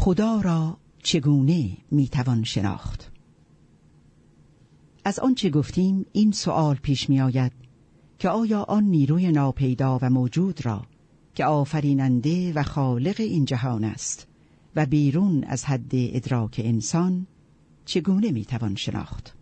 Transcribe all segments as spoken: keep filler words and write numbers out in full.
خدا را چگونه میتوان شناخت؟ از آنچه گفتیم این سؤال پیش می آید که آیا آن نیروی ناپیدا و موجود را که آفریننده و خالق این جهان است و بیرون از حد ادراک انسان چگونه میتوان شناخت؟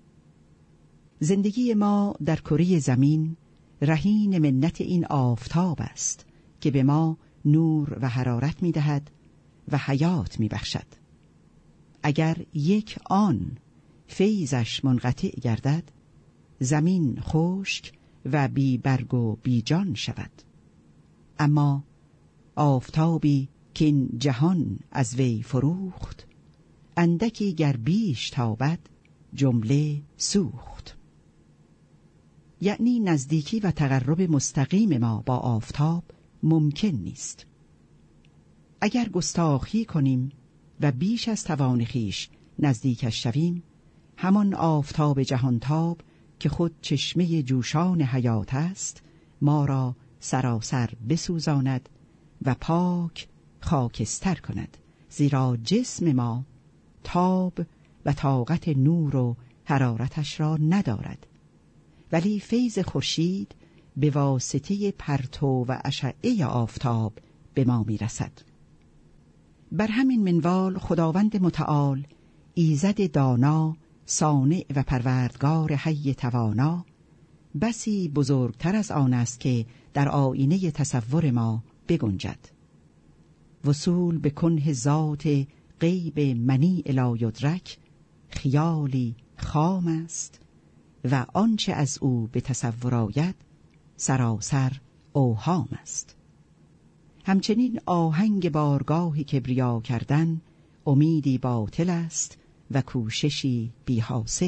زندگی ما در کره زمین رهین منت این آفتاب است که به ما نور و حرارت میدهد و حیات میبخشد. اگر یک آن فیضش منقطع گردد، زمین خشک و بی برگ و بی جان شود. اما آفتابی که این جهان از وی فروخت، اندکی گر بیش تابد جمله سوخت. یعنی نزدیکی و تقرب مستقیم ما با آفتاب ممکن نیست. اگر گستاخی کنیم و بیش از توان خویش نزدیکش شویم، همان آفتاب جهانتاب که خود چشمه جوشان حیات است ما را سراسر بسوزاند و پاک خاکستر کند، زیرا جسم ما تاب و طاقت نور و حرارتش را ندارد، ولی فیض خورشید به واسطه پرتو و اشعه آفتاب به ما میرسد. بر همین منوال خداوند متعال، ایزد دانا، صانع و پروردگار حی توانا، بسی بزرگتر از آن است که در آینه تصور ما بگنجد. وصول به کنه ذات غیب منیع لا یدرک خیالی خام است و آنچه از او به تصور آید سراسر اوهام است. همچنین آهنگ بارگاه کبریا کردن امیدی باطل است و کوششی بی حاصل.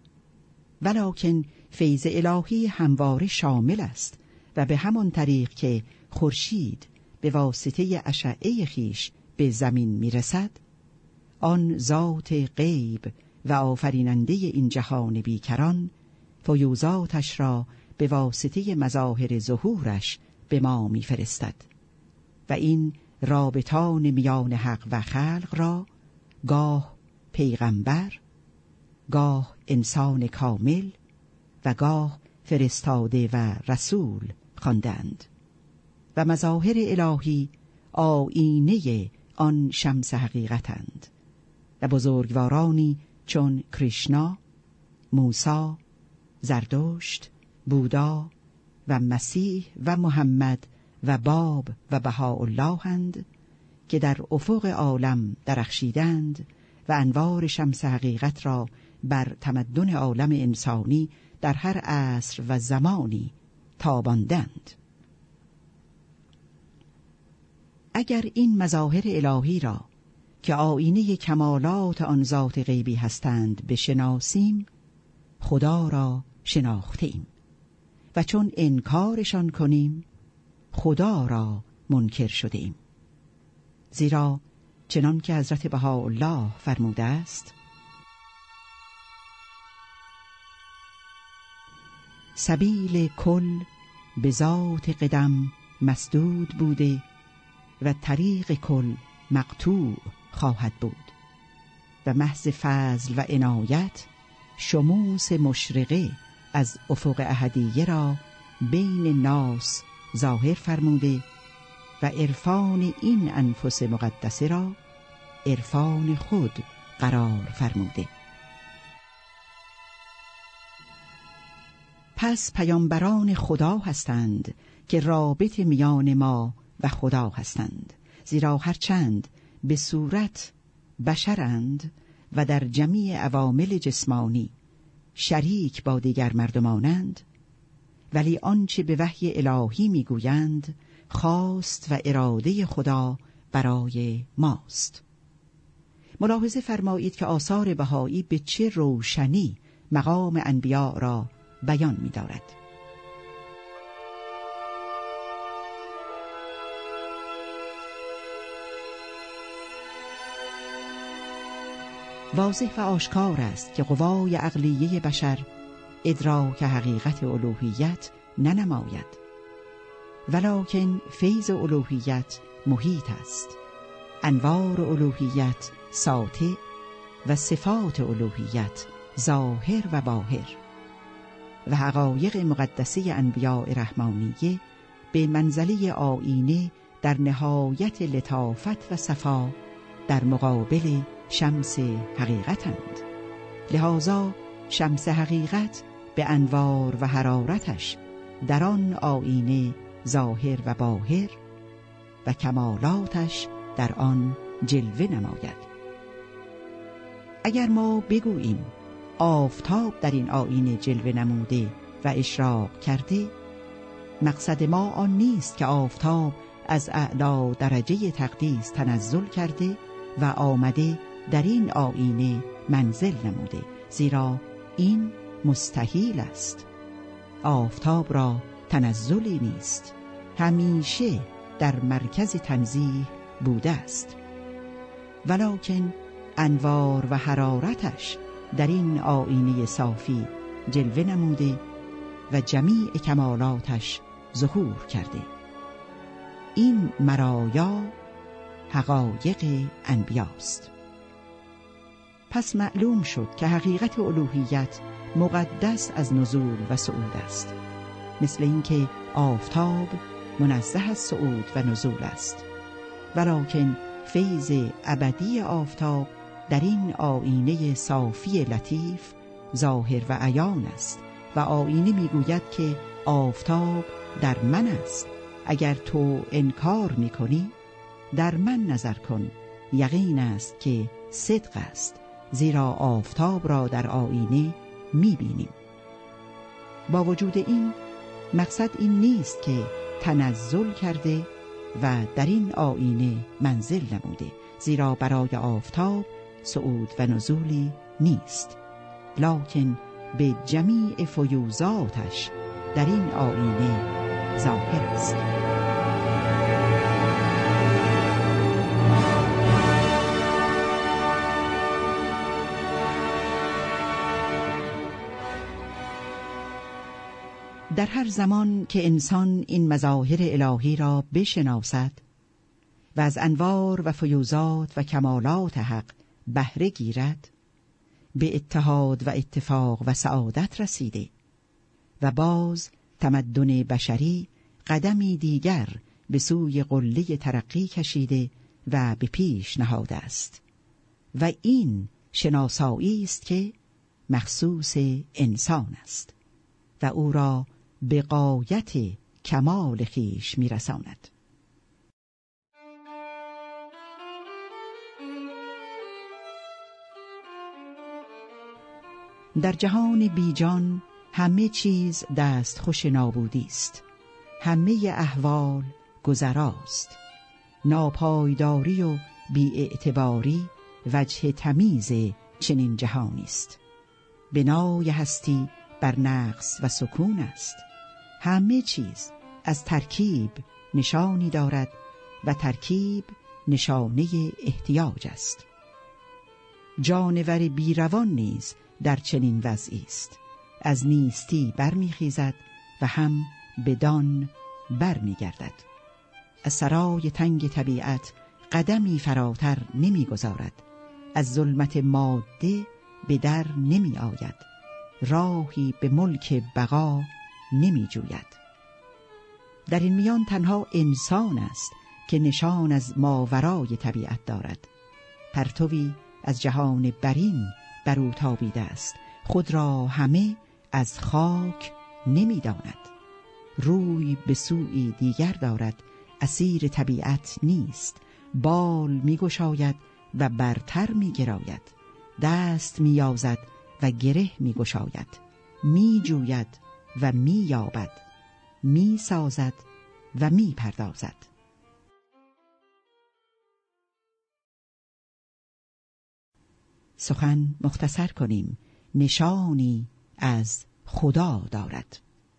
ولکن فیض الهی همواره شامل است و به همان طریق که خورشید به واسطه اشعه خیش به زمین میرسد، آن ذات غیب و آفریننده این جهان بیکران فیوزاتش را به واسطه مظاهر ظهورش به ما میفرستد و این رابطان میان حق و خلق را گاه پیغمبر، گاه انسان کامل و گاه فرستاده و رسول خواندند و مظاهر الهی آیینه آن شمس حقیقتند و بزرگوارانی چون کریشنا، موسی، زردشت، بودا و مسیح و محمد و باب و بهاءالله‌اند که در افق عالم درخشیدند و انوار شمس حقیقت را بر تمدن عالم انسانی در هر عصر و زمانی تاباندند. اگر این مظاهر الهی را که آیینه کمالات آن ذات غیبی هستند بشناسیم، خدا را شناختیم و چون انکارشان کنیم خدا را منکر شدیم. زیرا چنان که حضرت بهاءالله فرموده است: سبیل کل به ذات قدم مسدود بوده و طریق کل مقطوع خواهد بود و محض فضل و عنایت شموس مشرقه از افق احدیه را بین ناس ظاهر فرموده و عرفان این انفس مقدسه را عرفان خود قرار فرموده. پس پیامبران خدا هستند که رابط میان ما و خدا هستند، زیرا هرچند به صورت بشرند و در جمیع عوامل جسمانی شریک با دیگر مردمانند، ولی آنچه به وحی الهی میگویند خواست و اراده خدا برای ماست. ملاحظه فرمایید که آثار بهایی به چه روشنی مقام انبیاء را بیان می‌دارد. واضح و آشکار است که قوای عقلیه بشر ادراک حقیقت الوهیت ننماید، ولکن فیض الوهیت محیط است انوار الوهیت ساطع و صفات الوهیت ظاهر و باهر و حقایق مقدسه انبیاء رحمانیه به منزله آینه در نهایت لطافت و صفا در مقابل شمس حقیقتند. لذا شمس حقیقت به انوار و حرارتش در آن آینه ظاهر و باهر و کمالاتش در آن جلوه نماید. اگر ما بگوییم آفتاب در این آینه جلوه نموده و اشراق کرده، مقصد ما آن نیست که آفتاب از اعلی درجه تقدیس تنزل کرده و آمده در این آینه منزل نموده، زیرا این مستحیل است. آفتاب را تنزلی نیست، همیشه در مرکز تنزیه بوده است، ولکن انوار و حرارتش در این آینه صافی جلوه نموده و جمیع کمالاتش ظهور کرده. این مرایا حقایق انبیاست. پس معلوم شد که حقیقت الوهیت مقدس از نزول و صعود است، مثل اینکه آفتاب منزه از صعود و نزول است، ولکن فیض ابدی آفتاب در این آینه صافی لطیف ظاهر و عیان است و آینه میگوید که آفتاب در من است. اگر تو انکار میکنی در من نظر کن، یقین است که صدق است، زیرا آفتاب را در آینه میبینیم. با وجود این مقصد این نیست که تنزل کرده و در این آینه منزل نموده، زیرا برای آفتاب صعود و نزولی نیست، لکن به جمیع فیوزاتش در این آینه ظاهر است. در هر زمان که انسان این مظاهر الهی را بشناسد و از انوار و فیوزات و کمالات حق بهره گیرد، به اتحاد و اتفاق و سعادت رسیده و باز تمدن بشری قدمی دیگر به سوی قله ترقی کشیده و به پیش نهاده است و این شناسایی است که مخصوص انسان است و او را به غایت کمال خویش میرساند. در جهان بیجان همه چیز دست خوش نابودی است، همه احوال گذراست، ناپایداری و بی‌اعتباری وجه تمیز چنین جهانی است. بنای هستی بر نقص و سکون است، همه چیز از ترکیب نشانی دارد و ترکیب نشانه احتیاج است. جانور بیروان نیز در چنین وضعی است، از نیستی برمیخیزد و هم بدان برمیگردد. از سرای تنگ طبیعت قدمی فراتر نمیگذارد، از ظلمت ماده به در نمی آید، راهی به ملک بقا نمی جوید. در این میان تنها انسان است که نشان از ماورای طبیعت دارد، پرتوی از جهان برین بر او تابیده است، خود را همه از خاک نمی داند، روی به سوی دیگر دارد، اسیر طبیعت نیست، بال می گشاید و برتر می گراید، دست می یازد و گره می گشاید، می جوید و می یابد، می سازد و می پردازد. سخن مختصر کنیم، نشانی از خدا دارد.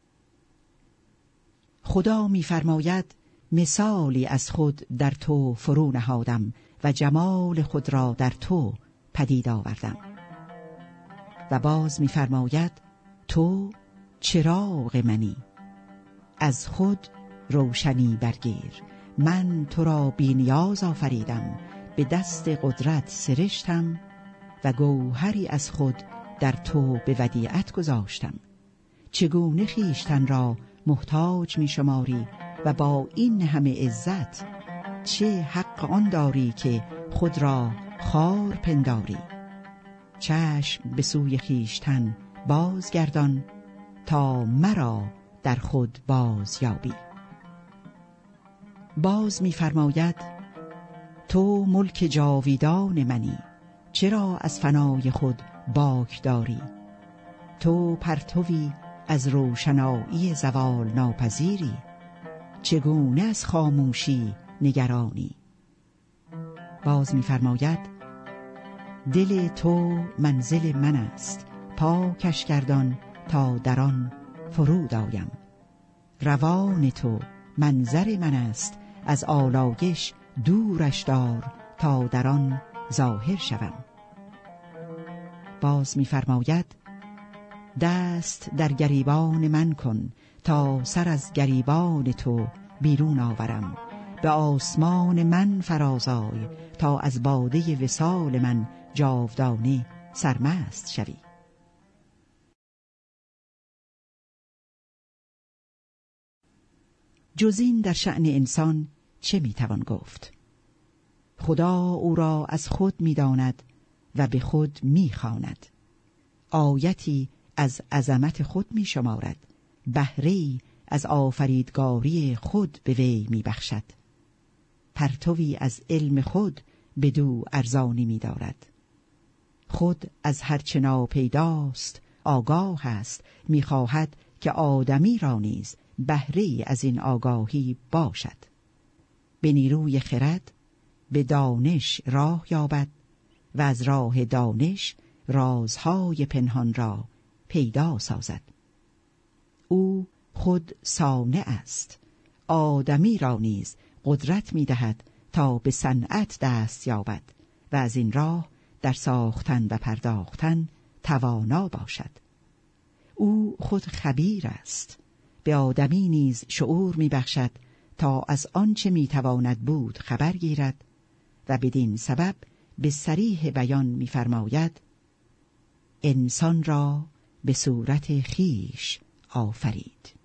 خدا می فرماید مثالی از خود در تو فرو نهادم و جمال خود را در تو پدید آوردم. و باز می فرماید تو چراغ منی، از خود روشنی برگیر من تو را بی نیاز آفریدم، به دست قدرت سرشتم و گوهری از خود در تو به ودیعت گذاشتم. چگونه خویشتن را محتاج می شماری و با این همه عزت چه حق آن داری که خود را خوار پنداری؟ چشم به سوی خویشتن بازگردان تا مرا در خود باز یابی. باز می فرماید تو ملک جاویدان منی، چرا از فنای خود باک داری؟ تو پرتوی از روشنایی زوال ناپذیری، چگونه از خاموشی نگرانی؟ باز می فرماید دل تو منزل من است، پاکش گردان تا در آن فرود آیم. روان تو منظر من است، از آلایش دورش دار تا در آن ظاهر شوم. باز می فرماید دست در گریبان من کن تا سر از گریبان تو بیرون آورم. به آسمان من فرازآی تا از باده وصال من جاودانه سرمست شوی. جز این در شأن انسان چه میتوان گفت؟ خدا او را از خود میداند و به خود میخواند. آیتی از عظمت خود میشمارد، بهره‌ای از آفریدگاری خود به وی میبخشد. پرتوی از علم خود بدو ارزانی می‌دارد. خود از هرچه ناپیداست آگاه است، می‌خواهد که آدمی را نیز بهره‌ای از این آگاهی باشد. به نیروی خرد به دانش راه یابد و از راه دانش رازهای پنهان را پیدا سازد. او خود صانع است، آدمی را نیز قدرت می دهد تا به صنعت دست یابد و از این راه در ساختن و پرداختن توانا باشد. او خود خبیر است، به آدمی نیز شعور می بخشد تا از آنچه می تواند بود خبر گیرد و بدین سبب به صریح بیان می فرماید انسان را به صورت خیش آفرید.